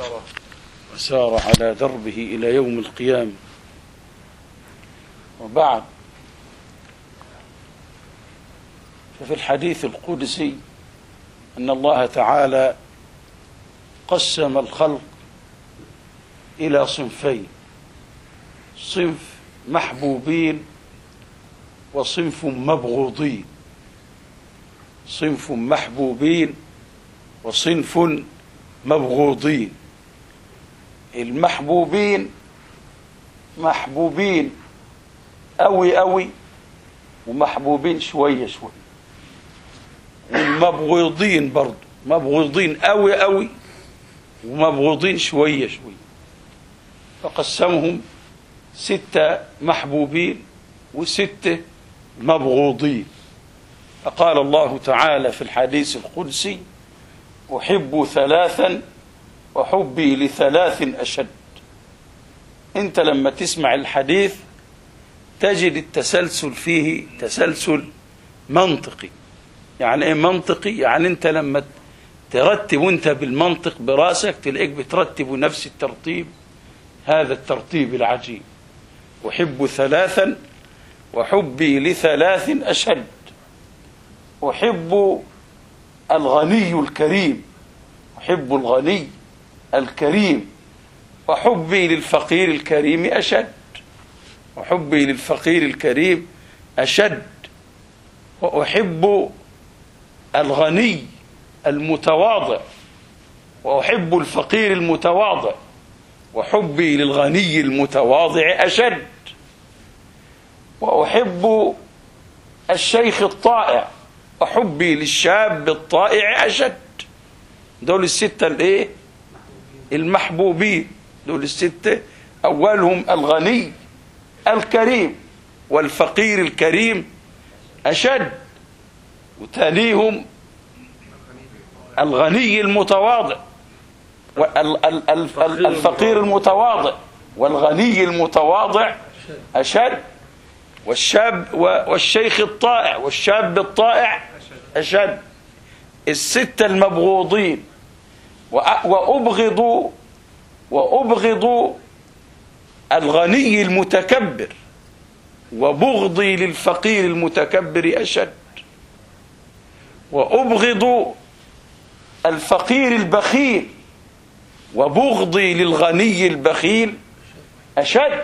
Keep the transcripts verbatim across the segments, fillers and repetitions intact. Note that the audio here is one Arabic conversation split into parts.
وسار على دربه إلى يوم القيامة. وبعد، ففي الحديث القدسي أن الله تعالى قسم الخلق إلى صنفين: صنف محبوبين وصنف مبغوضين. صنف محبوبين وصنف مبغوضين. المحبوبين محبوبين أوي أوي ومحبوبين شوية شوية، والمبغوضين برضو مبغوضين أوي أوي ومبغوضين شوية شوية. فقسمهم ستة محبوبين وستة مبغوضين. فقال الله تعالى في الحديث القدسي: أحب ثلاثا وحبي لثلاث أشد. أنت لما تسمع الحديث تجد التسلسل فيه تسلسل منطقي. يعني إيه منطقي؟ يعني أنت لما ترتب أنت بالمنطق براسك تلاقيك بترتب نفس الترتيب، هذا الترتيب العجيب: أحب ثلاثا وحبي لثلاث أشد. أحب الغني الكريم، أحب الغني الكريم، وحبي للفقير الكريم أشد. وحبي للفقير الكريم أشد. وأحب الغني المتواضع وأحب الفقير المتواضع، وحبي للغني المتواضع أشد. وأحب الشيخ الطائع وحبي للشاب الطائع أشد. دول الستة الايه المحبوبين، دول الستة. أولهم الغني الكريم والفقير الكريم أشد، وتاليهم الغني المتواضع والفقير المتواضع والغني المتواضع أشد، والشاب والشيخ الطائع والشاب الطائع أشد. الستة المبغوضين. وأبغض وأبغض الغني المتكبر، وبغضي للفقير المتكبر أشد. وأبغض الفقير البخيل، وبغضي للغني البخيل أشد.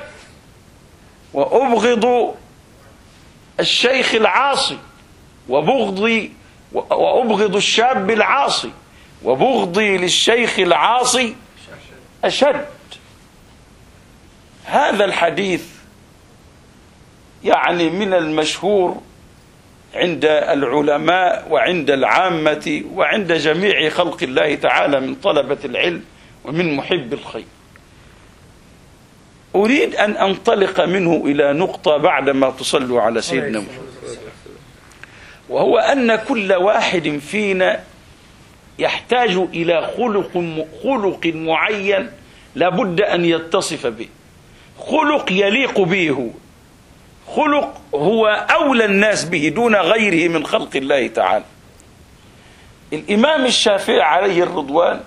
وأبغض الشيخ العاصي، وبغضي وأبغض الشاب العاصي، وبغضي للشيخ العاصي أشد. هذا الحديث يعني من المشهور عند العلماء وعند العامة وعند جميع خلق الله تعالى من طلبة العلم ومن محب الخير. أريد أن أنطلق منه إلى نقطة بعدما تصلوا على سيدنا محمد، وهو أن كل واحد فينا يحتاج إلى خلق خلق معين لابد أن يتصف به، خلق يليق به، هو خلق هو أولى الناس به دون غيره من خلق الله تعالى. الإمام الشافعي عليه الرضوان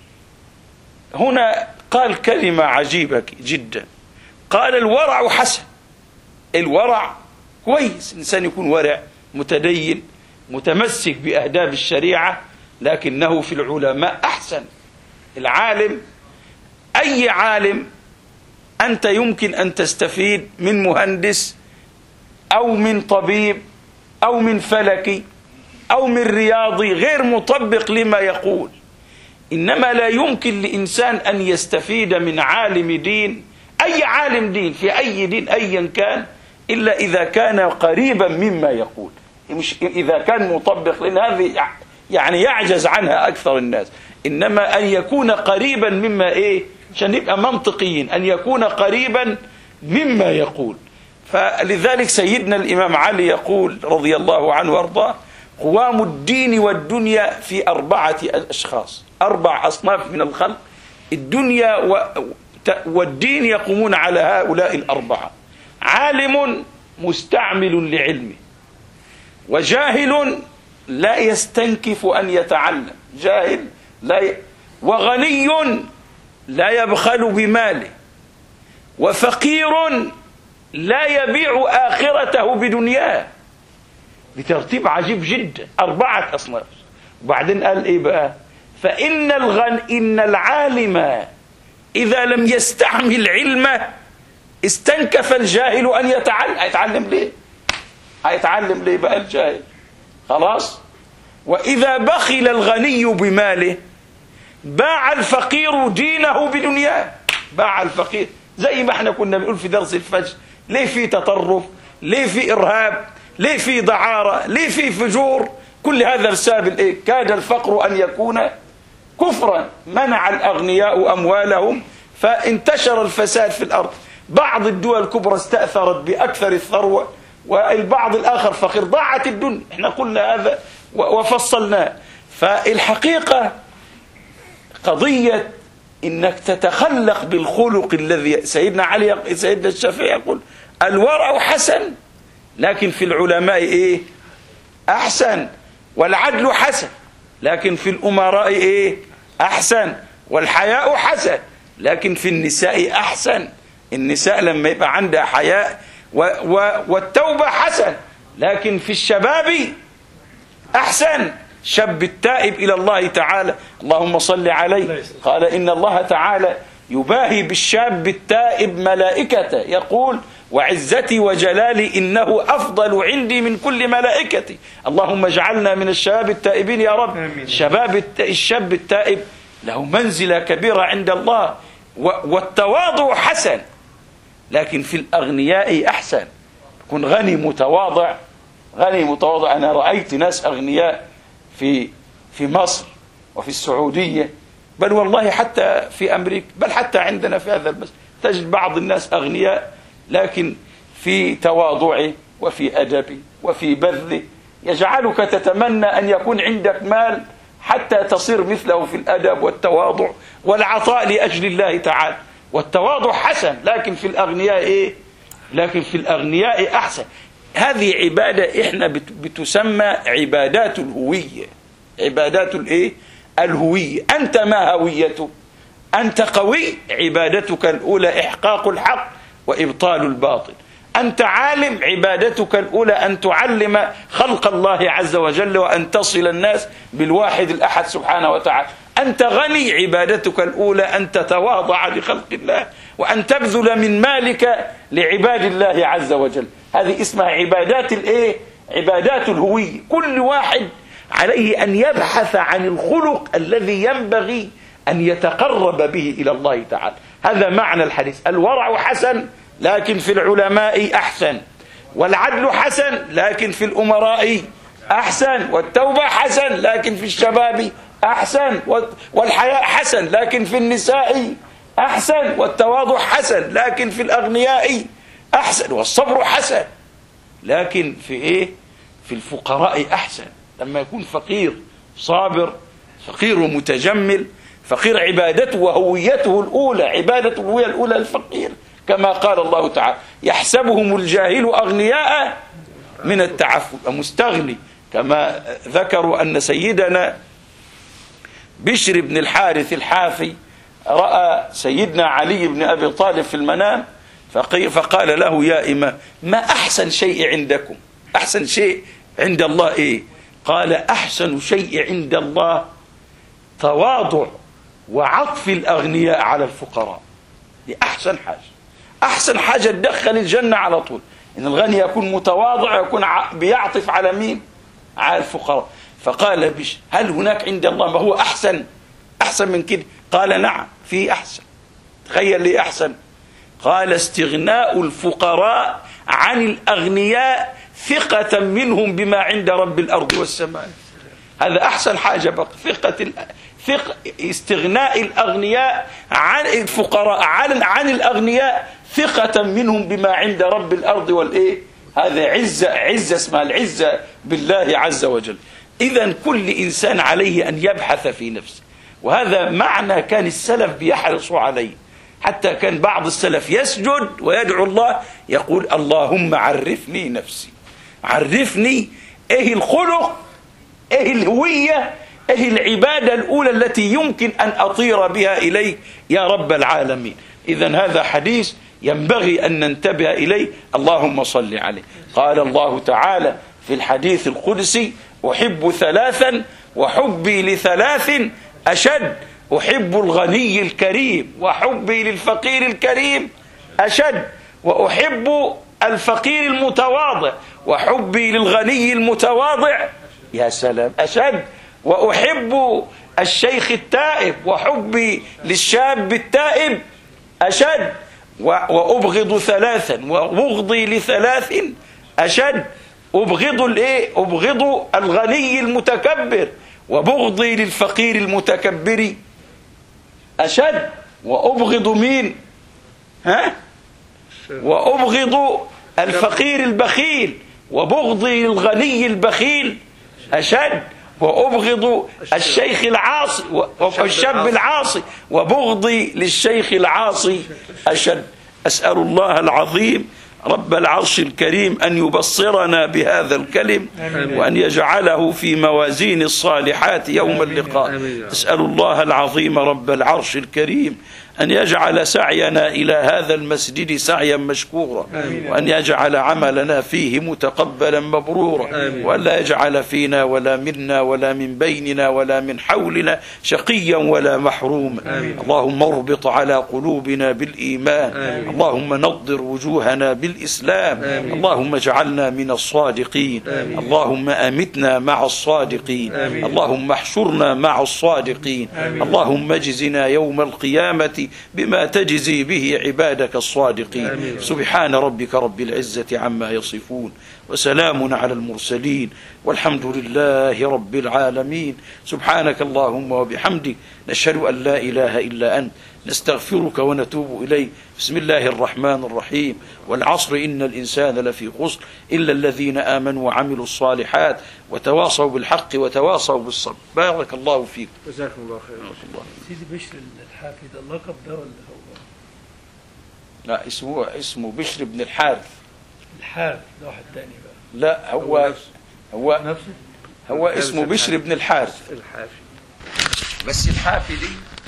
هنا قال كلمة عجيبة جدا، قال: الورع حسن. الورع كويس، الإنسان يكون ورع متدين متمسك بأهداب الشريعة، لكنه في العلماء أحسن. العالم، أي عالم أنت يمكن أن تستفيد من مهندس أو من طبيب أو من فلكي أو من رياضي غير مطبق لما يقول، إنما لا يمكن لإنسان أن يستفيد من عالم دين، أي عالم دين في أي دين أيا كان، إلا إذا كان قريبا مما يقول، مش إذا كان مطبق، لأن هذه يعني يعجز عنها أكثر الناس. إنما أن يكون قريبا مما إيه، عشان نبقى منطقيين، أن يكون قريبا مما يقول. فلذلك سيدنا الإمام علي يقول رضي الله عنه وارضاه: قوام الدين والدنيا في أربعة أشخاص، أربع أصناف من الخلق، الدنيا والدين يقومون على هؤلاء الأربعة: عالم مستعمل لعلمه، وجاهل لا يستنكف أن يتعلم، جاهل لا ي... وغني لا يبخل بماله، وفقير لا يبيع آخرته بدنياه، بترتيب عجيب جدا، أربعة أصناف. وبعدين قال إيه بقى؟ فإن الغن إن العالم إذا لم يستعمل علمه استنكف الجاهل أن يتعلم. هيتعلم ليه؟ هيتعلم ليه بقى الجاهل؟ خلاص. وإذا بخل الغني بماله باع الفقير دينه بدنياه. باع الفقير، زي ما احنا كنا بنقول في درس الفجر، ليه في تطرف؟ ليه في إرهاب؟ ليه في دعارة؟ ليه في فجور؟ كل هذا بسبب الايه؟ كاد الفقر أن يكون كفرا، منع الأغنياء أموالهم فانتشر الفساد في الأرض. بعض الدول الكبرى استأثرت بأكثر الثروة، والبعض الآخر فقير، ضاعت الدنيا. احنا قلنا هذا وفصلناه. فالحقيقة قضية إنك تتخلق بالخلق الذي سيدنا علي سيدنا الشافعي يقول الورع حسن لكن في العلماء إيه؟ أحسن، والعدل حسن لكن في الأمراء إيه؟ أحسن، والحياء حسن لكن في النساء أحسن. النساء لما يبقى عندها حياء و و والتوبة حسن، لكن في الشباب أحسن. شاب التائب إلى الله تعالى، اللهم صل عليه، قال إن الله تعالى يباهي بالشاب التائب ملائكته، يقول وعزتي وجلالي إنه أفضل عندي من كل ملائكتي. اللهم اجعلنا من الشباب التائبين يا رب. شباب الشاب التائب له منزلة كبيرة عند الله. والتواضع حسن لكن في الأغنياء أحسن. كن غني متواضع، غني متواضع. أنا رأيت ناس أغنياء في في مصر وفي السعودية، بل والله حتى في أمريكا، بل حتى عندنا في هذا المسجد تجد بعض الناس أغنياء لكن في تواضعه وفي أدبه وفي بذله يجعلك تتمنى أن يكون عندك مال حتى تصير مثله في الأدب والتواضع والعطاء لأجل الله تعالى. والتواضع حسن لكن في الأغنياء إيه؟ لكن في الأغنياء أحسن. هذه عبادة إحنا بتسمى عبادات الهوية. عبادات الإيه؟ الهوية. أنت ما هويته؟ أنت قوي، عبادتك الأولى إحقاق الحق وإبطال الباطل. أنت عالم، عبادتك الأولى أن تعلم خلق الله عز وجل وأن تصل الناس بالواحد الأحد سبحانه وتعالى. أنت غني، عبادتك الأولى أن تتواضع لخلق الله وأن تبذل من مالك لعباد الله عز وجل. هذه اسمها عبادات الإيه؟ عبادات الهوية. كل واحد عليه أن يبحث عن الخلق الذي ينبغي أن يتقرب به إلى الله تعالى. هذا معنى الحديث. الورع حسن لكن في العلماء أحسن، والعدل حسن لكن في الأمراء أحسن، والتوبة حسن لكن في الشباب أحسن، والحياء حسن لكن في النساء أحسن، والتواضع حسن لكن في الأغنياء أحسن، والصبر حسن لكن في إيه؟ في الفقراء أحسن. لما يكون فقير صابر، فقير متجمل، فقير عبادته وهويته الأولى، عبادة الهوية الأولى الفقير، كما قال الله تعالى يحسبهم الجاهل أغنياء من التعفف، مستغني. كما ذكروا أن سيدنا بشر بن الحارث الحافي رأى سيدنا علي بن أبي طالب في المنام فقال له يا إمام ما أحسن شيء عندكم؟ أحسن شيء عند الله إيه؟ قال أحسن شيء عند الله تواضع وعطف الأغنياء على الفقراء. دي أحسن حاجة، أحسن حاجة تدخل الجنة على طول، إن الغني يكون متواضع يكون بيعطف على مين؟ على الفقراء. فقال بش هل هناك عند الله ما هو أحسن أحسن من كده؟ قال نعم في أحسن. تخيل لي أحسن. قال استغناء الفقراء عن الأغنياء ثقة منهم بما عند رب الأرض والسماء. هذا أحسن حاجة بقى، ثقة ثق استغناء الأغنياء عن الفقراء عن عن الأغنياء ثقة منهم بما عند رب الأرض والإيه. هذا عزة عزة اسمها العزة بالله عز وجل. إذن كل إنسان عليه أن يبحث في نفسه، وهذا معنى كان السلف بيحرصوا عليه. حتى كان بعض السلف يسجد ويدعو الله يقول اللهم عرفني نفسي، عرفني إيه الخلق، إيه الهوية إيه العبادة الأولى التي يمكن أن أطير بها إليك يا رب العالمين؟ إذن هذا حديث ينبغي أن ننتبه إليه. اللهم صل عليه. قال الله تعالى في الحديث القدسي: أحب ثلاثا وحبي لثلاث أشد. أحب الغني الكريم وحبي للفقير الكريم أشد، وأحب الفقير المتواضع وحبي للغني المتواضع يا سلام أشد، وأحب الشيخ التائب وحبي للشاب التائب أشد، وأبغض ثلاثا وبغضي لثلاث أشد. أبغض الإيه؟ أبغض الغني المتكبر وبغضي للفقير المتكبر أشد. وأبغض مين؟ ها؟ وأبغض الفقير البخيل وبغضي للغني البخيل أشد، وأبغض الشيخ العاصي والشاب العاصي وبغضي للشيخ العاصي أشد. أسأل الله العظيم رب العرش الكريم أن يبصرنا بهذا الكلم وأن يجعله في موازين الصالحات يوم اللقاء. أسأل الله العظيم رب العرش الكريم أن يجعل سعينا إلى هذا المسجد سعيا مشكورا، وأن يجعل عملنا فيه متقبلا مبرورا، وأن لا يجعل فينا ولا منا ولا من بيننا ولا من حولنا شقيا ولا محروما. اللهم اربط على قلوبنا بالإيمان، اللهم نضر وجوهنا بالإسلام، اللهم اجعلنا من الصادقين، اللهم أمتنا مع الصادقين، اللهم احشرنا مع الصادقين، اللهم اجزنا يوم القيامة بما تجزي به عبادك الصادقين. سبحان ربك رب العزة عما يصفون، وسلام على المرسلين، والحمد لله رب العالمين. سبحانك اللهم وبحمدك، نشهد أن لا إله إلا أنت، نستغفرك ونتوب إليك. بسم الله الرحمن الرحيم. والعصر إن الإنسان لفي خسر إلا الذين آمنوا وعملوا الصالحات وتواصوا بالحق وتواصوا بالصبر. بارك الله فيك. جزاكم الله خير. الله. سيدي بشر الحافي ده اللقب ده ولا هو؟ لا، اسمه اسمه بشر بن الحارث. الحارث ده واحد تاني بقى. لا، هو هو نفسه. هو, نفسه؟ هو اسمه بشر بن الحارث. الحافي. بس الحافي دي